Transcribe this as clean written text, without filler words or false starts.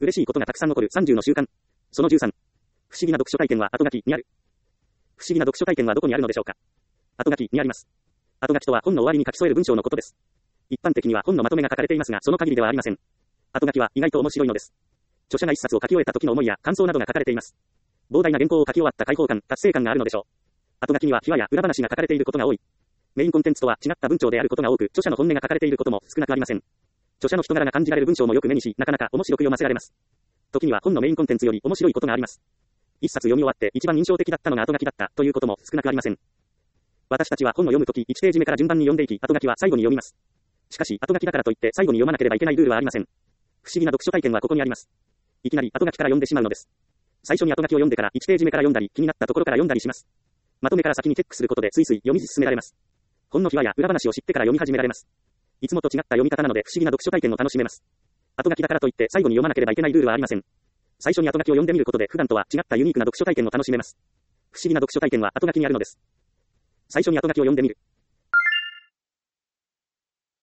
嬉しいことがたくさん残る30の習慣。その13。不思議な読書体験は後書きにある。不思議な読書体験はどこにあるのでしょうか。後書きにあります。後書きとは本の終わりに書き添える文章のことです。一般的には本のまとめが書かれていますが、その限りではありません。後書きは意外と面白いのです。著者が一冊を書き終えた時の思いや感想などが書かれています。膨大な原稿を書き終わった解放感、達成感があるのでしょう。後書きには秘話や裏話が書かれていることが多い。メインコンテンツとは違った文章であることが多く、著者の本音が書かれていることも少なくありません。著者の人柄が感じられる文章もよく目にし、なかなか面白く読ませられます。時には本のメインコンテンツより面白いことがあります。一冊読み終わって一番印象的だったのが後書きだったということも少なくありません。私たちは本を読むとき1ページ目から順番に読んでいき、後書きは最後に読みます。しかし、後書きだからといって最後に読まなければいけないルールはありません。不思議な読書体験はここにあります。いきなり後書きから読んでしまうのです。最初に後書きを読んでから1ページ目から読んだり、気になったところから読んだりします。まとめから先にチェックすることでついつい読み進められます。本の秘話や裏話を知ってから読み始められます。いつもと違った読み方なので不思議な読書体験を楽しめます。後書きだからといって最後に読まなければいけないルールはありません。最初に後書きを読んでみることで普段とは違ったユニークな読書体験を楽しめます。不思議な読書体験は後書きにあるのです。最初に後書きを読んでみる。